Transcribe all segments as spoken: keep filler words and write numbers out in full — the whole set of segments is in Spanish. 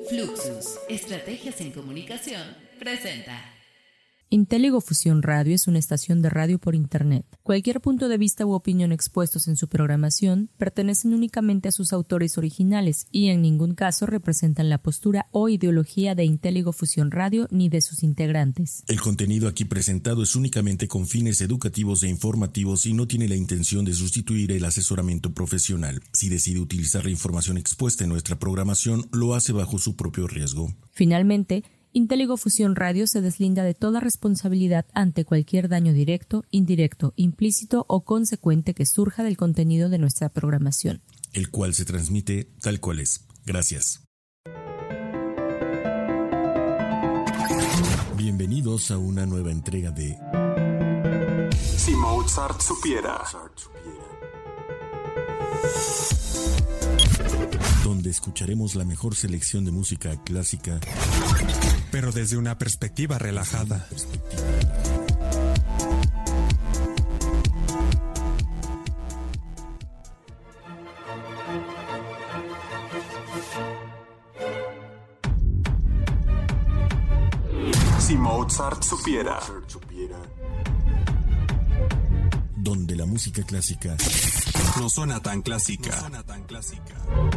Fluxus, Estrategias en Comunicación, presenta. Intéligo Fusión Radio es una estación de radio por Internet. Cualquier punto de vista u opinión expuestos en su programación pertenecen únicamente a sus autores originales y en ningún caso representan la postura o ideología de Intéligo Fusión Radio ni de sus integrantes. El contenido aquí presentado es únicamente con fines educativos e informativos y no tiene la intención de sustituir el asesoramiento profesional. Si decide utilizar la información expuesta en nuestra programación, lo hace bajo su propio riesgo. Finalmente, Intéligo Fusión Radio se deslinda de toda responsabilidad ante cualquier daño directo, indirecto, implícito o consecuente que surja del contenido de nuestra programación, el cual se transmite tal cual es. Gracias. Bienvenidos a una nueva entrega de Si Mozart supiera, donde escucharemos la mejor selección de música clásica, pero desde una perspectiva relajada. Si Mozart supiera, donde la música clásica no suena tan clásica. No suena tan clásica.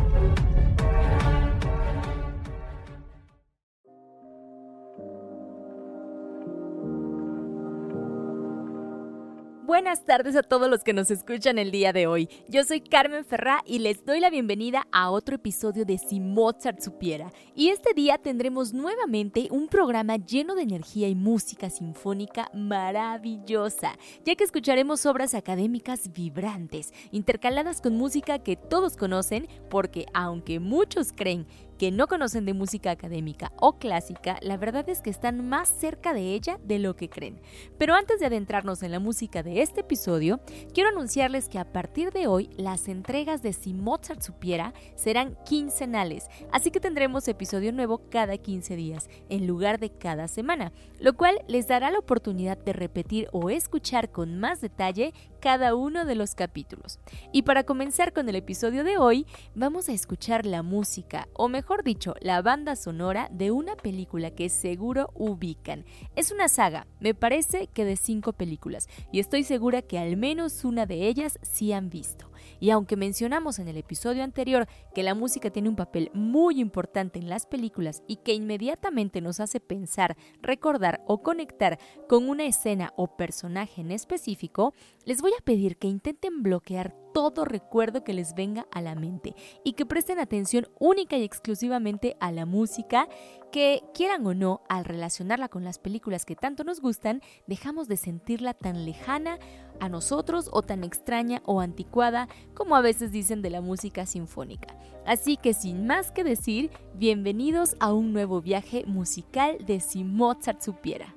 Buenas tardes a todos los que nos escuchan el día de hoy. Yo soy Carmen Ferrá y les doy la bienvenida a otro episodio de Si Mozart supiera. Y este día tendremos nuevamente un programa lleno de energía y música sinfónica maravillosa, ya que escucharemos obras académicas vibrantes, intercaladas con música que todos conocen, porque aunque muchos creen que no conocen de música académica o clásica, la verdad es que están más cerca de ella de lo que creen. Pero antes de adentrarnos en la música de este episodio, quiero anunciarles que a partir de hoy las entregas de Si Mozart supiera serán quincenales, así que tendremos episodio nuevo cada quince días, en lugar de cada semana, lo cual les dará la oportunidad de repetir o escuchar con más detalle cada uno de los capítulos. Y para comenzar con el episodio de hoy, vamos a escuchar la música, o mejor dicho, la banda sonora de una película que seguro ubican. Es una saga, me parece que de cinco películas, y estoy segura que al menos una de ellas sí han visto. Y aunque mencionamos en el episodio anterior que la música tiene un papel muy importante en las películas y que inmediatamente nos hace pensar, recordar o conectar con una escena o personaje en específico, les voy a pedir que intenten bloquear todo recuerdo que les venga a la mente y que presten atención única y exclusivamente a la música, que quieran o no, al relacionarla con las películas que tanto nos gustan, dejamos de sentirla tan lejana a nosotros o tan extraña o anticuada como a veces dicen de la música sinfónica. Así que sin más que decir, bienvenidos a un nuevo viaje musical de Si Mozart supiera.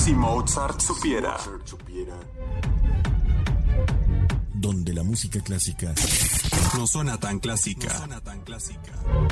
Si Mozart supiera. Donde la música clásica No suena tan clásica. No suena tan clásica.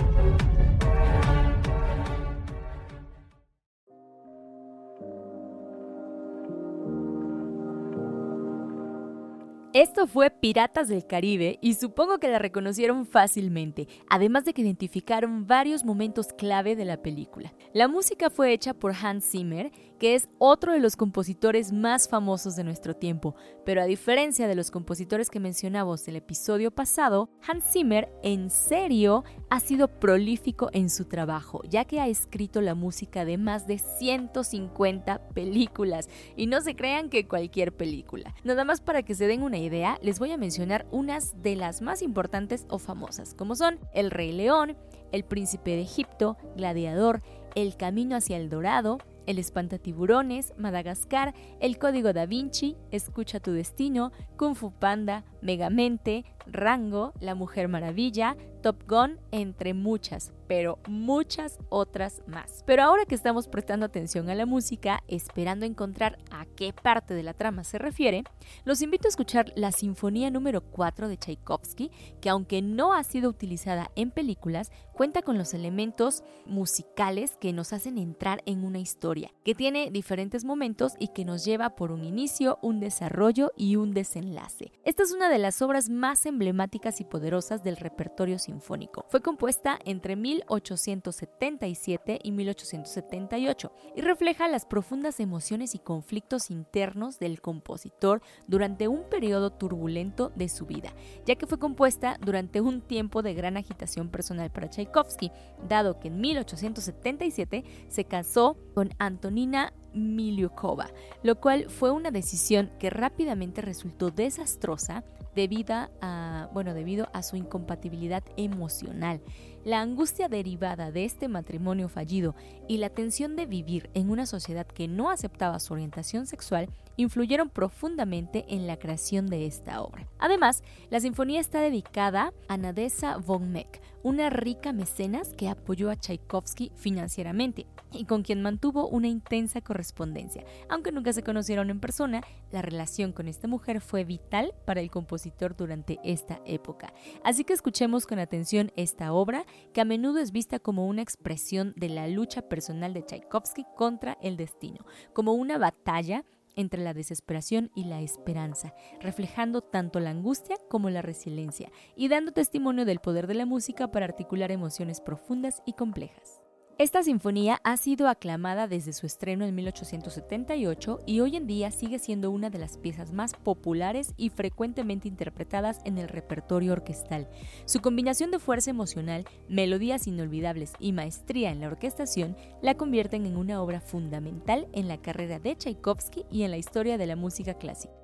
Esto fue Piratas del Caribe y supongo que la reconocieron fácilmente, además de que identificaron varios momentos clave de la película. La música fue hecha por Hans Zimmer, que es otro de los compositores más famosos de nuestro tiempo, pero a diferencia de los compositores que mencionamos en el episodio pasado, Hans Zimmer en serio ha sido prolífico en su trabajo, ya que ha escrito la música de más de ciento cincuenta películas, y no se crean que cualquier película. Nada más para que se den una idea, les voy a mencionar unas de las más importantes o famosas, como son El Rey León, El Príncipe de Egipto, Gladiador, El Camino hacia el Dorado, El Espantatiburones, Madagascar, El Código Da Vinci, Escucha tu Destino, Kung Fu Panda, Megamente, Rango, La Mujer Maravilla, Top Gun, entre muchas, pero muchas otras más. Pero ahora que estamos prestando atención a la música, esperando encontrar a qué parte de la trama se refiere, los invito a escuchar la Sinfonía número cuatro de Tchaikovsky, que aunque no ha sido utilizada en películas, cuenta con los elementos musicales que nos hacen entrar en una historia, que tiene diferentes momentos y que nos lleva por un inicio, un desarrollo y un desenlace. Esta es una de las obras más emblemáticas y poderosas del repertorio sinfónico. Fue compuesta entre mil ochocientos setenta y siete y mil ochocientos setenta y ocho y refleja las profundas emociones y conflictos internos del compositor durante un periodo turbulento de su vida, ya que fue compuesta durante un tiempo de gran agitación personal para Tchaikovsky, dado que en mil ochocientos setenta y siete se casó con Antonina Miliukova, lo cual fue una decisión que rápidamente resultó desastrosa debido a, bueno, debido a su incompatibilidad emocional. La angustia derivada de este matrimonio fallido y la tensión de vivir en una sociedad que no aceptaba su orientación sexual influyeron profundamente en la creación de esta obra. Además, la sinfonía está dedicada a Nadezhda von Meck, una rica mecenas que apoyó a Tchaikovsky financieramente y con quien mantuvo una intensa correspondencia. Aunque nunca se conocieron en persona, la relación con esta mujer fue vital para el compositor durante esta época. Así que escuchemos con atención esta obra, que a menudo es vista como una expresión de la lucha personal de Tchaikovsky contra el destino, como una batalla entre la desesperación y la esperanza, reflejando tanto la angustia como la resiliencia y dando testimonio del poder de la música para articular emociones profundas y complejas. Esta sinfonía ha sido aclamada desde su estreno en mil ochocientos setenta y ocho y hoy en día sigue siendo una de las piezas más populares y frecuentemente interpretadas en el repertorio orquestal. Su combinación de fuerza emocional, melodías inolvidables y maestría en la orquestación la convierten en una obra fundamental en la carrera de Tchaikovsky y en la historia de la música clásica.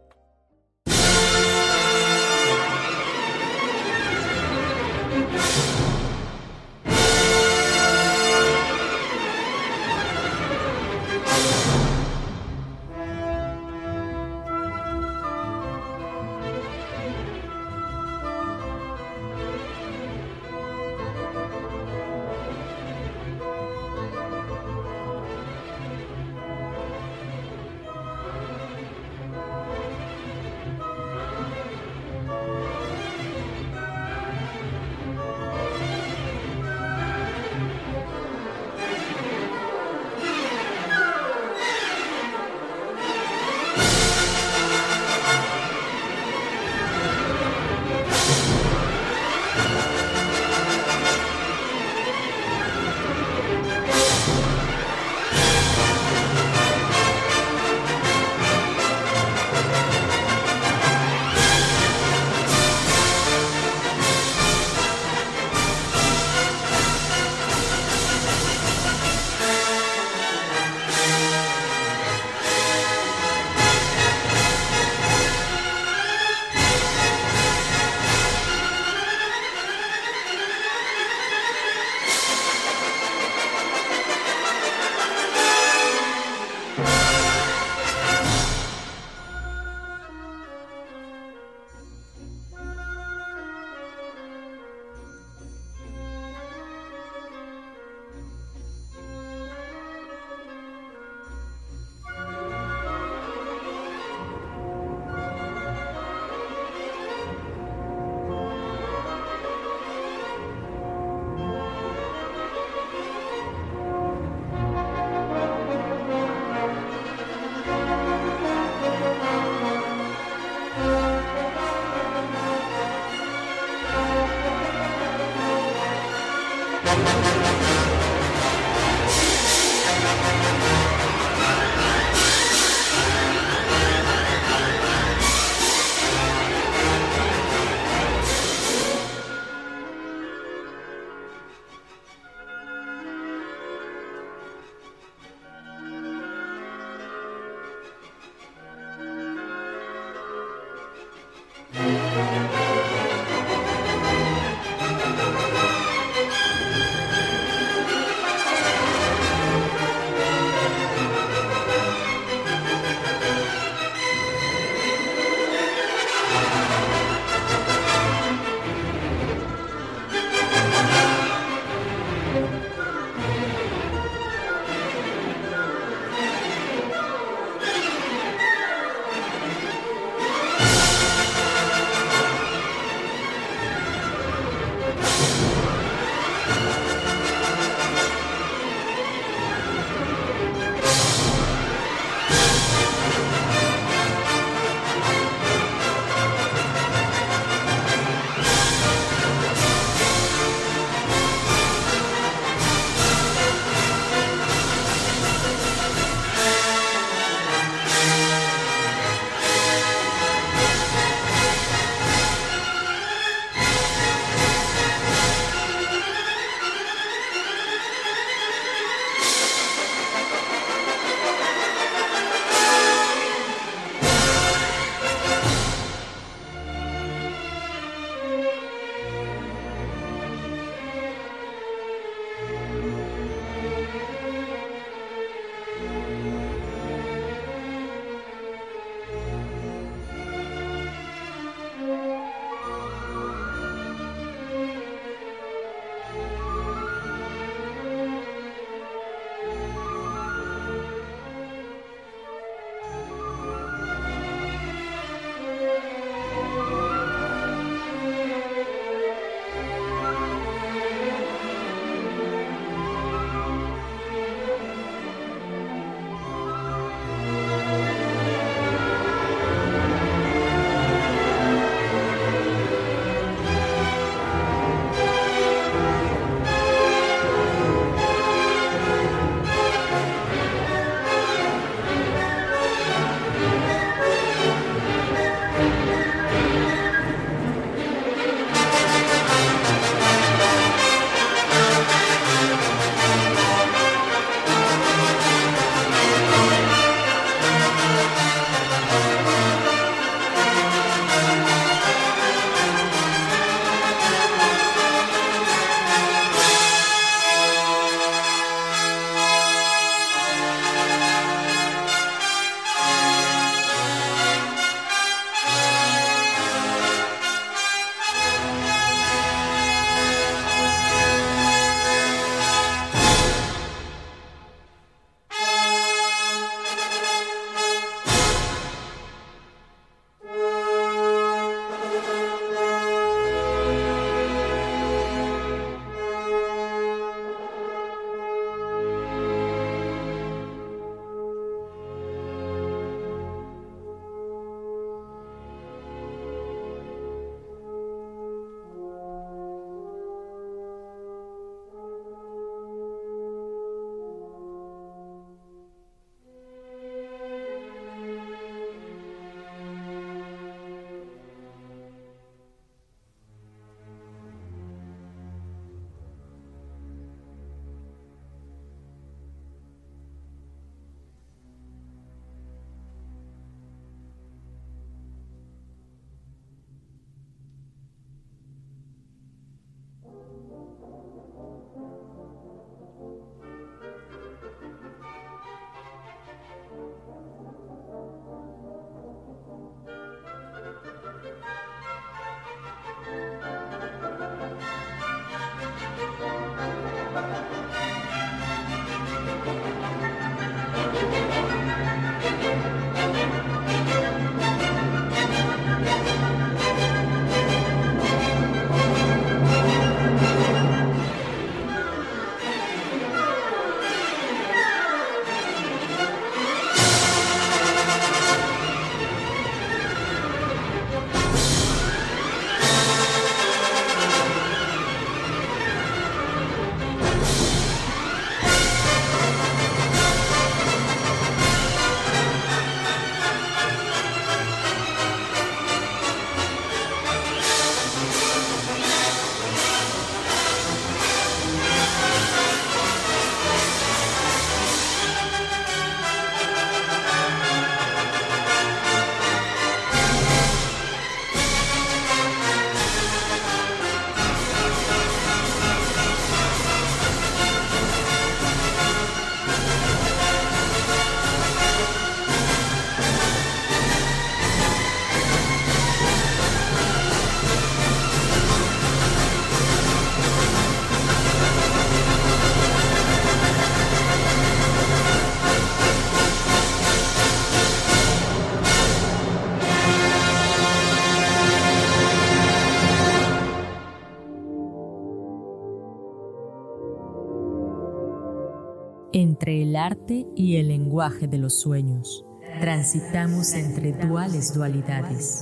Entre el arte y el lenguaje de los sueños, transitamos entre duales dualidades.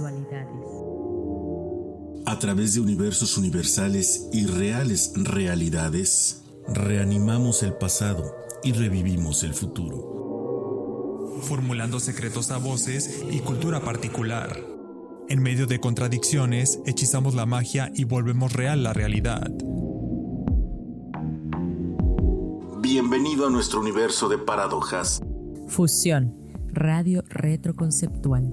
A través de universos universales y reales realidades, reanimamos el pasado y revivimos el futuro. Formulando secretos a voces y cultura particular. En medio de contradicciones, hechizamos la magia y volvemos real la realidad. Bienvenido a nuestro universo de paradojas. Fusión, radio retroconceptual.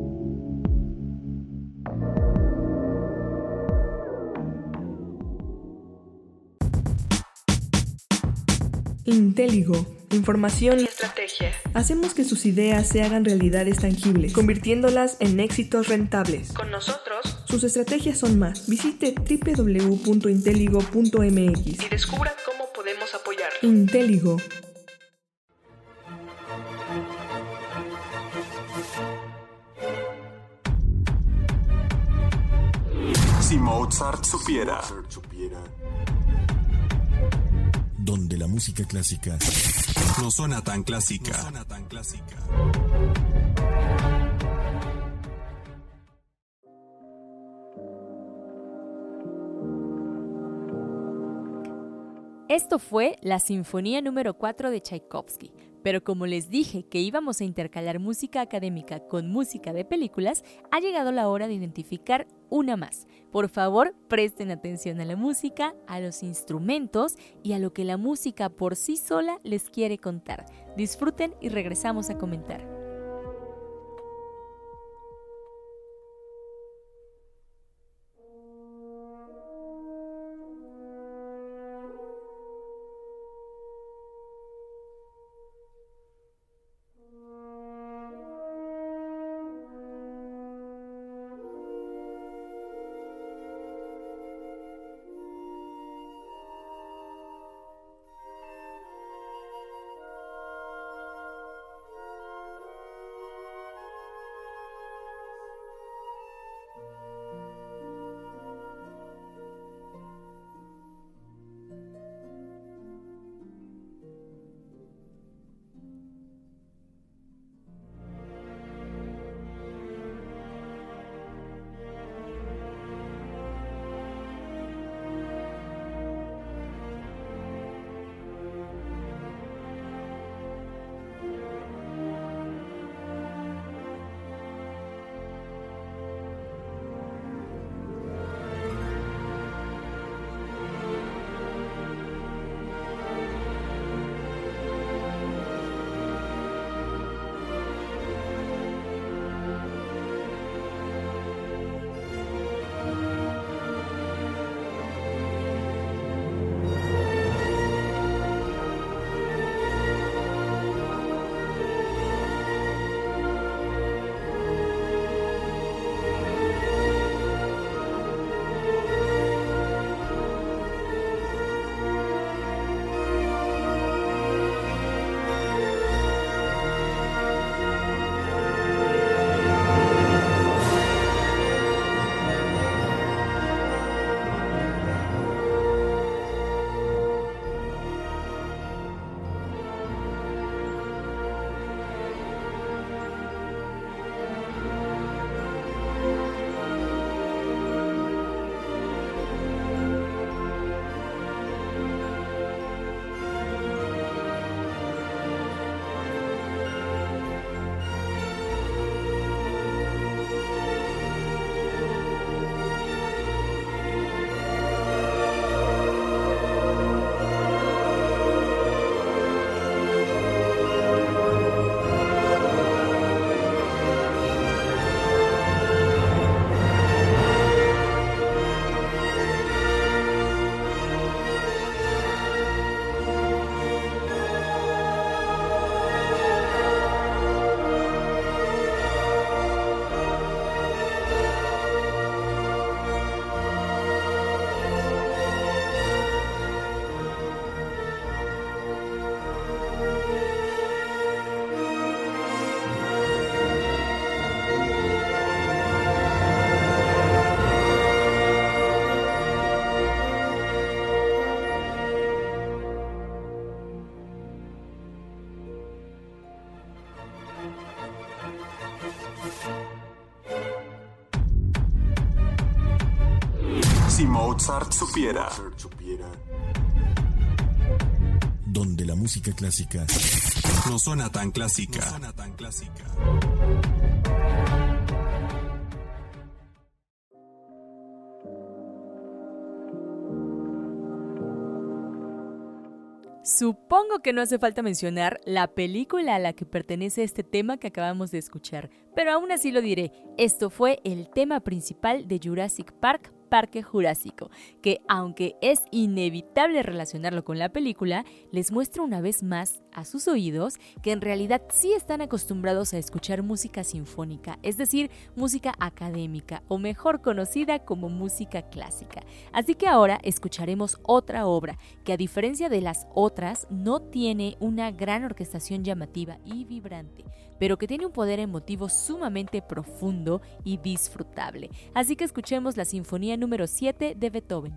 Intéligo, información y estrategia. Hacemos que sus ideas se hagan realidades tangibles, convirtiéndolas en éxitos rentables. Con nosotros, sus estrategias son más. Visite doble u doble u doble u punto intéligo punto eme equis y descubra cómo podemos apoyarlo. Intéligo. Si Mozart supiera. Donde la música clásica no suena tan clásica. No suena tan clásica. Esto fue la Sinfonía número cuatro de Tchaikovsky, pero como les dije que íbamos a intercalar música académica con música de películas, ha llegado la hora de identificar una más. Por favor, presten atención a la música, a los instrumentos y a lo que la música por sí sola les quiere contar. Disfruten y regresamos a comentar. Si Mozart supiera. Donde la música clásica no suena tan clásica. No suena tan clásica. Supongo que no hace falta mencionar la película a la que pertenece este tema que acabamos de escuchar, pero aún así lo diré. Esto fue el tema principal de Jurassic Park, Parque Jurásico, que aunque es inevitable relacionarlo con la película, les muestra una vez más a sus oídos que en realidad sí están acostumbrados a escuchar música sinfónica, es decir, música académica o mejor conocida como música clásica. Así que ahora escucharemos otra obra que, a diferencia de las otras, no tiene una gran orquestación llamativa y vibrante, pero que tiene un poder emotivo sumamente profundo y disfrutable. Así que escuchemos la Sinfonía número siete de Beethoven.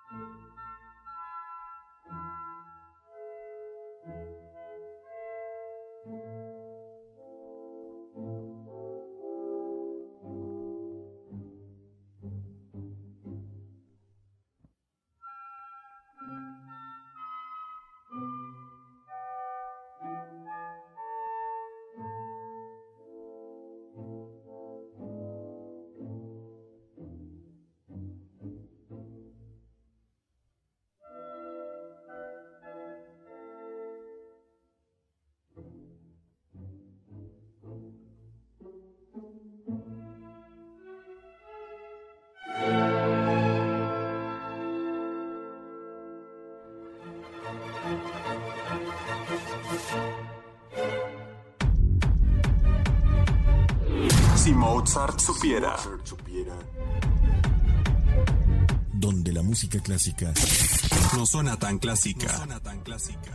Si Mozart supiera. Donde la música clásica no suena tan clásica. No suena tan clásica.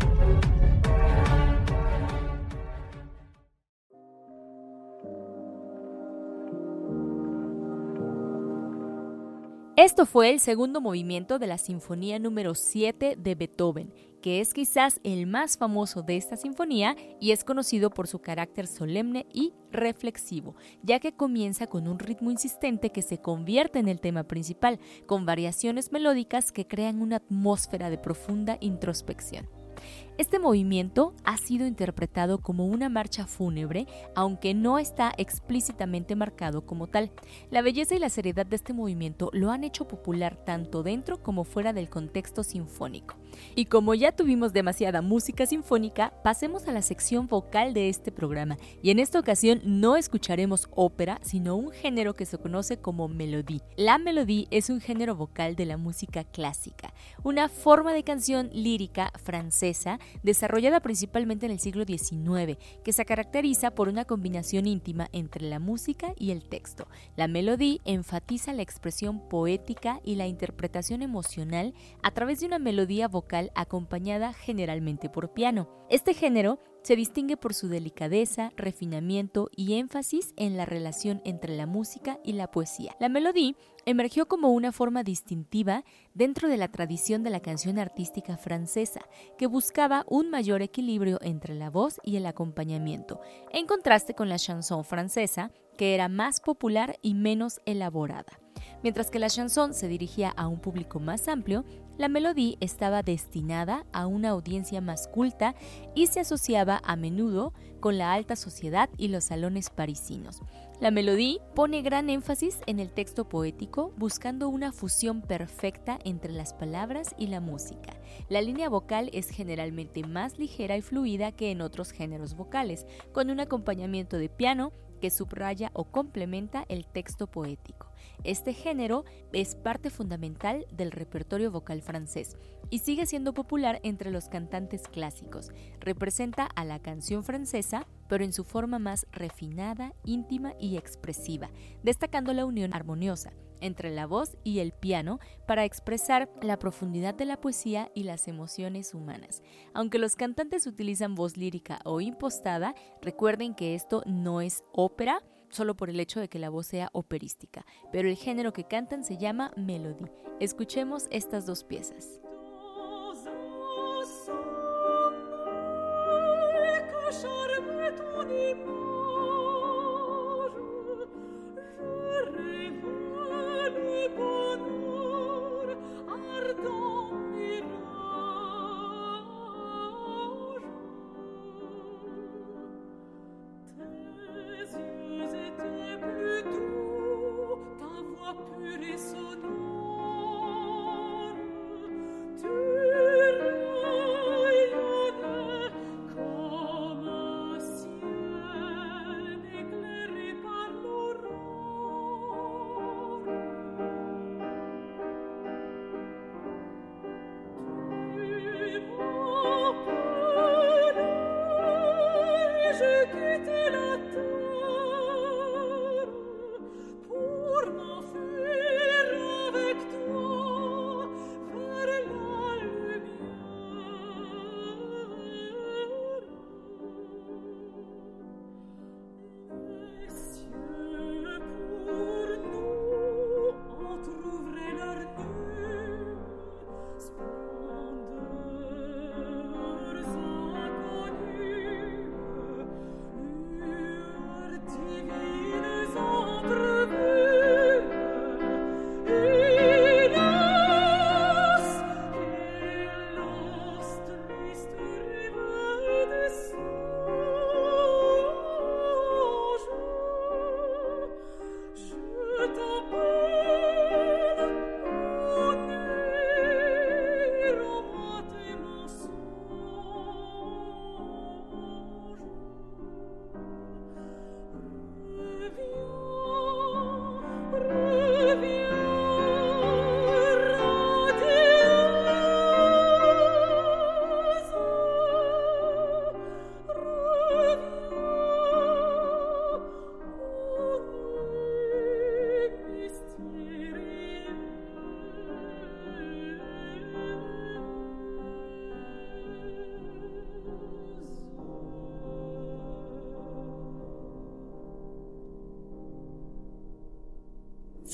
Esto fue el segundo movimiento de la Sinfonía número siete de Beethoven, que es quizás el más famoso de esta sinfonía y es conocido por su carácter solemne y reflexivo, ya que comienza con un ritmo insistente que se convierte en el tema principal, con variaciones melódicas que crean una atmósfera de profunda introspección. Este movimiento ha sido interpretado como una marcha fúnebre, aunque no está explícitamente marcado como tal. La belleza y la seriedad de este movimiento lo han hecho popular tanto dentro como fuera del contexto sinfónico. Y como ya tuvimos demasiada música sinfónica, pasemos a la sección vocal de este programa. Y en esta ocasión no escucharemos ópera, sino un género que se conoce como melodie. La melodie es un género vocal de la música clásica, una forma de canción lírica francesa desarrollada principalmente en el siglo diecinueve, que se caracteriza por una combinación íntima entre la música y el texto. La melodie enfatiza la expresión poética y la interpretación emocional a través de una melodía vocal acompañada generalmente por piano. Este género se distingue por su delicadeza, refinamiento y énfasis en la relación entre la música y la poesía. La melodie emergió como una forma distintiva dentro de la tradición de la canción artística francesa, que buscaba un mayor equilibrio entre la voz y el acompañamiento, en contraste con la chanson francesa, que era más popular y menos elaborada. Mientras que la chanson se dirigía a un público más amplio, la melodie estaba destinada a una audiencia más culta y se asociaba a menudo con la alta sociedad y los salones parisinos. La melodie pone gran énfasis en el texto poético, buscando una fusión perfecta entre las palabras y la música. La línea vocal es generalmente más ligera y fluida que en otros géneros vocales, con un acompañamiento de piano que subraya o complementa el texto poético. Este género es parte fundamental del repertorio vocal francés y sigue siendo popular entre los cantantes clásicos. Representa a la canción francesa, pero en su forma más refinada, íntima y expresiva, destacando la unión armoniosa entre la voz y el piano para expresar la profundidad de la poesía y las emociones humanas. Aunque los cantantes utilizan voz lírica o impostada, recuerden que esto no es ópera, solo por el hecho de que la voz sea operística, pero el género que cantan se llama melodie. Escuchemos estas dos piezas. Comme un ciel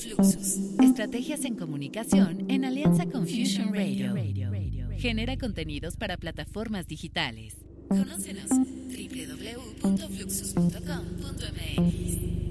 Fluxus, estrategias en comunicación en alianza con Fusion Radio. Genera contenidos para plataformas digitales. Conócenos doble u doble u doble u punto fluxus punto com punto m x.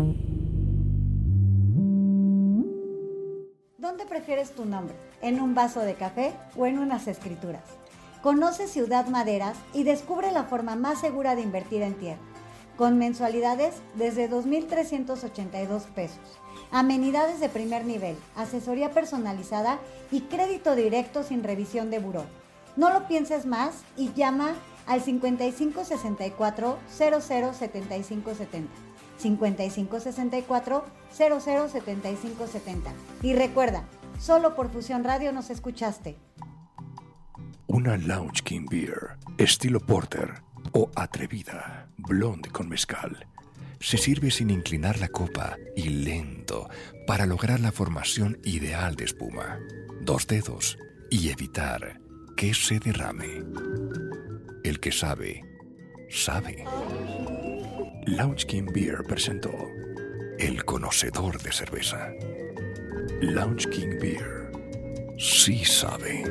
¿Dónde prefieres tu nombre? ¿En un vaso de café o en unas escrituras? Conoce Ciudad Maderas y descubre la forma más segura de invertir en tierra, con mensualidades desde dos mil trescientos ochenta y dos pesos, amenidades de primer nivel, asesoría personalizada y crédito directo sin revisión de buró. No lo pienses más y llama al cincuenta y cinco sesenta y cuatro cero cero setenta y cinco setenta. cincuenta y cinco sesenta y cuatro cero cero setenta y cinco setenta. Y recuerda, solo por Fusión Radio nos escuchaste. Una Lounge King Beer, estilo porter o atrevida, blonde con mezcal. Se sirve sin inclinar la copa y lento para lograr la formación ideal de espuma. Dos dedos y evitar que se derrame. El que sabe, sabe. Lounge King Beer presentó El Conocedor de Cerveza. Lounge King Beer sí sabe.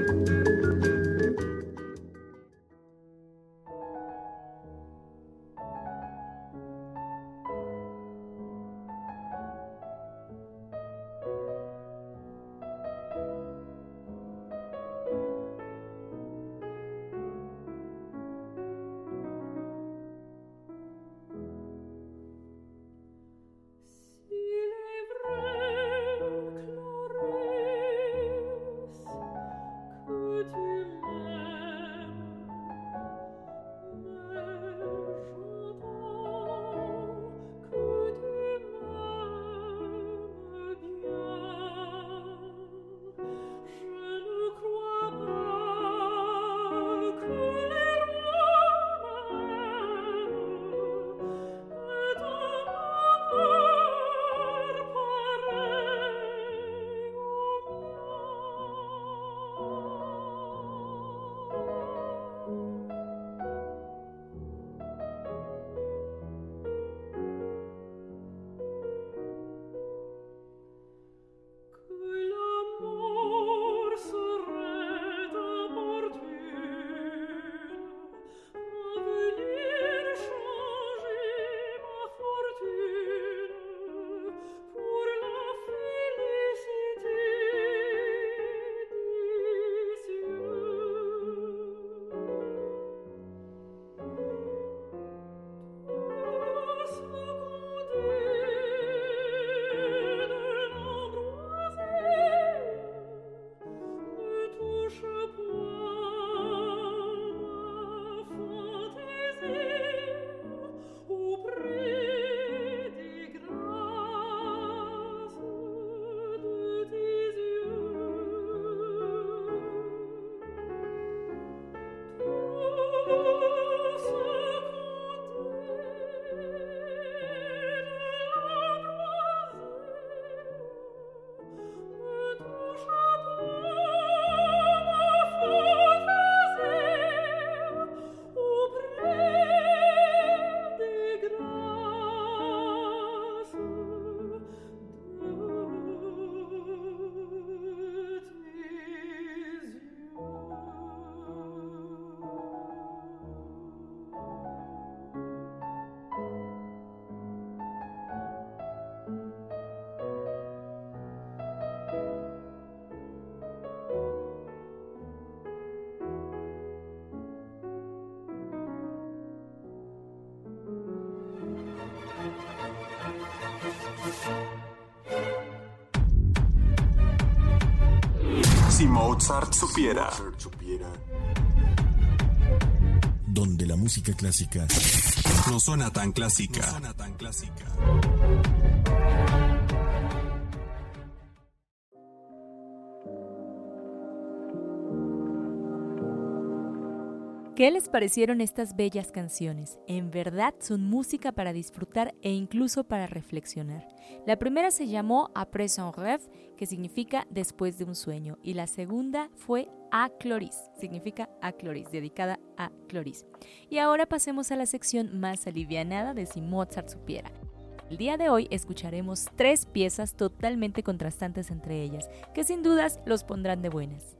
Si Mozart supiera. Donde la música clásica no suena tan clásica. No suena tan clásica. ¿Qué les parecieron estas bellas canciones? En verdad son música para disfrutar e incluso para reflexionar. La primera se llamó Après un rêve, que significa después de un sueño, y la segunda fue A Cloris, significa A Cloris, dedicada a Cloris. Y ahora pasemos a la sección más alivianada de Si Mozart supiera. El día de hoy escucharemos tres piezas totalmente contrastantes entre ellas, que sin dudas los pondrán de buenas.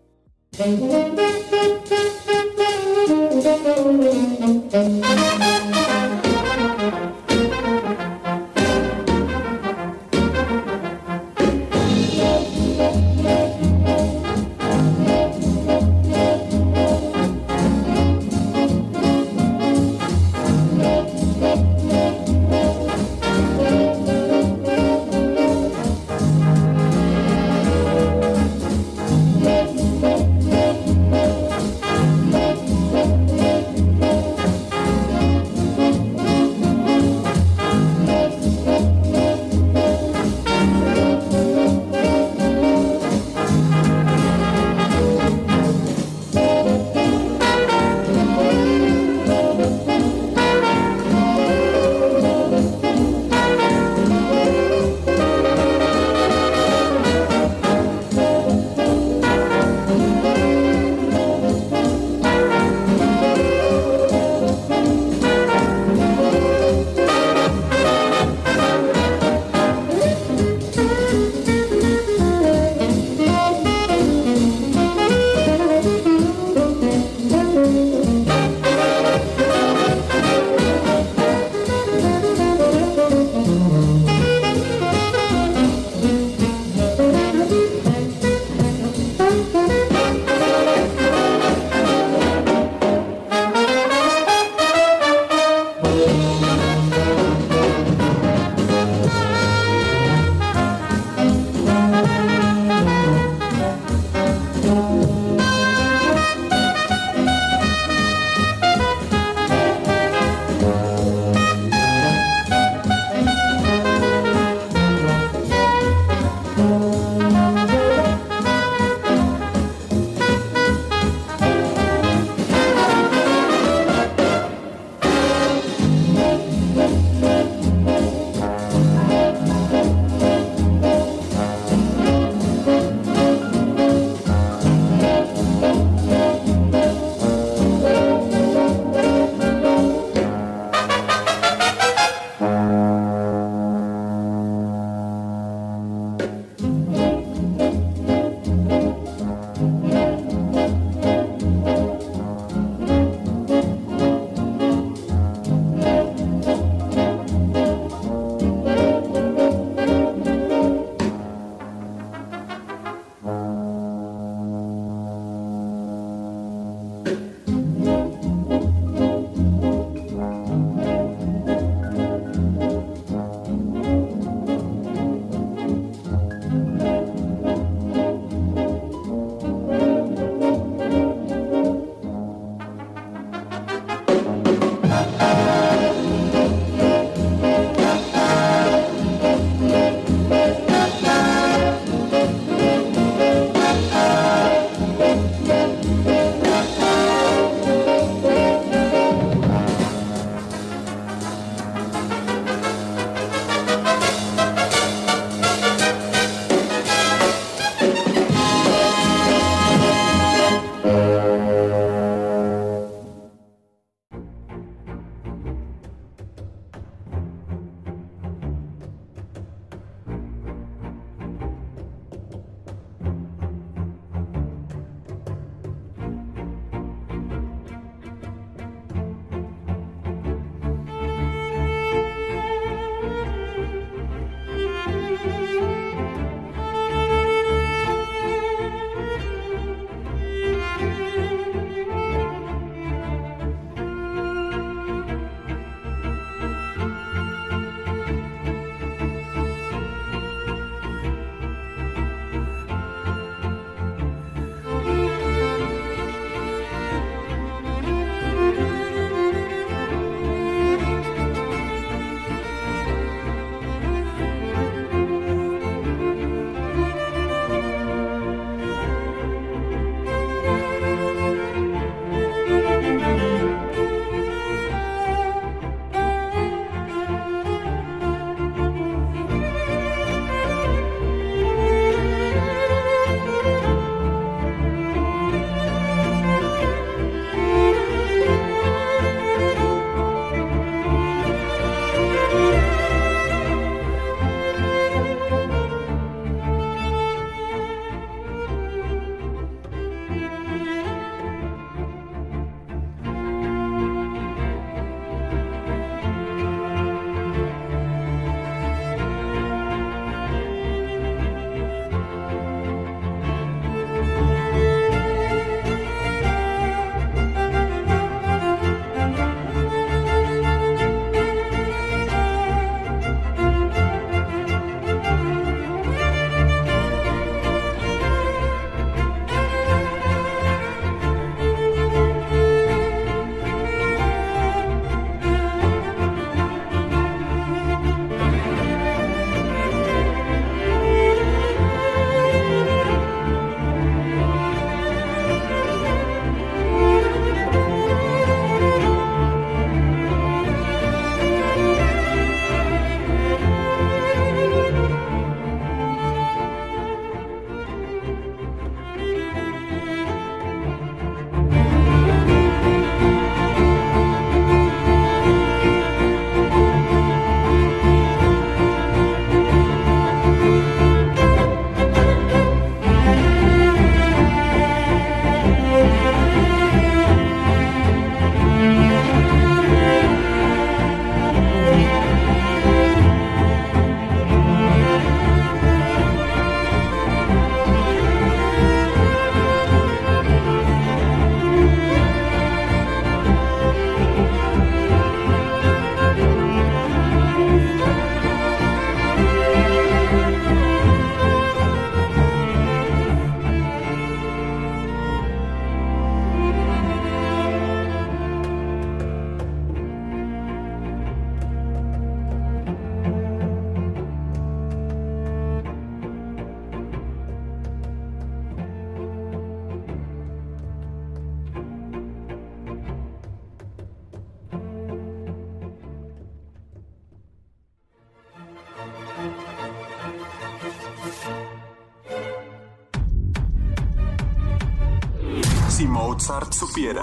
Si Mozart supiera.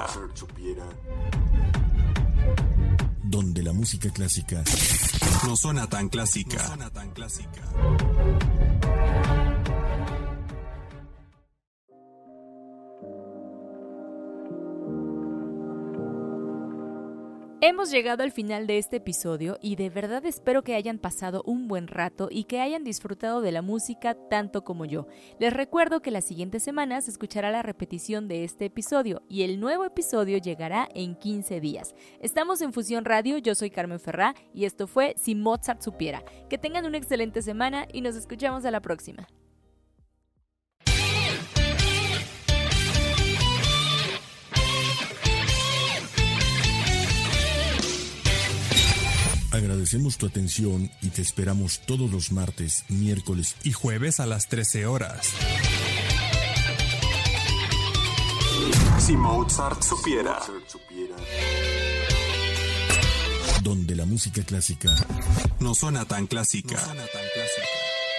Donde la música clásica no suena tan clásica. No suena tan clásica. Hemos llegado al final de este episodio y de verdad espero que hayan pasado un buen rato y que hayan disfrutado de la música tanto como yo. Les recuerdo que la siguiente semana se escuchará la repetición de este episodio y el nuevo episodio llegará en quince días. Estamos en Fusión Radio, yo soy Carmen Ferrá y esto fue Si Mozart Supiera. Que tengan una excelente semana y nos escuchamos a la próxima. Agradecemos tu atención y te esperamos todos los martes, miércoles y jueves a las trece horas. Si Mozart supiera. Donde la música clásica no suena tan clásica. No suena tan clásica.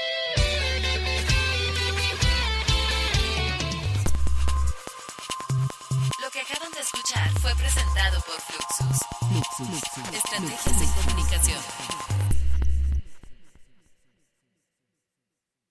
Lo que acaban de escuchar fue presentado por Fluxus. Fluxus. Estrategias en comunicación.